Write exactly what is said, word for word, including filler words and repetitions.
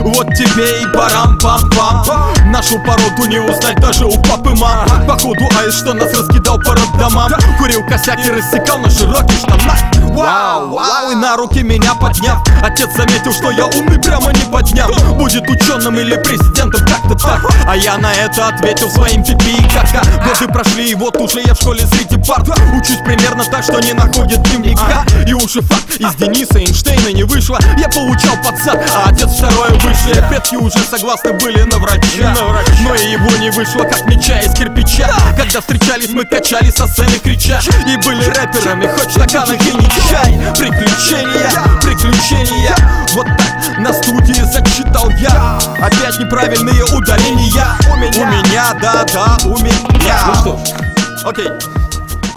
Вот тебе и парам-пам-пам. Нашу породу не узнать даже у папы мам. Походу аист, что нас раскидал по роддомам. Курил косяк и рассекал на широких штанах. Вау, вау, и на руки меня подняв, отец заметил, что я умный прямо не подняв. Будет ученым или президентом, как-то так. А я на это ответил своим пипи и кака. Годы прошли, и вот уже я в школе среди парт. Учусь примерно так, что не находит дневника. И уже факт из Дениса Эйнштейна не вышло. Я получал под зад, а отец второе высшее. Предки уже согласны были на врача, но и его не вышло, как меча из кирпича. Когда встречались, мы качали со сцены крича. И были рэперами, хоть в стаканах и не чай. Приключения, приключения. Вот так на студии зачитал я. Опять неправильные ударения. У меня, у меня, да-да, у меня. Ну что ж, окей.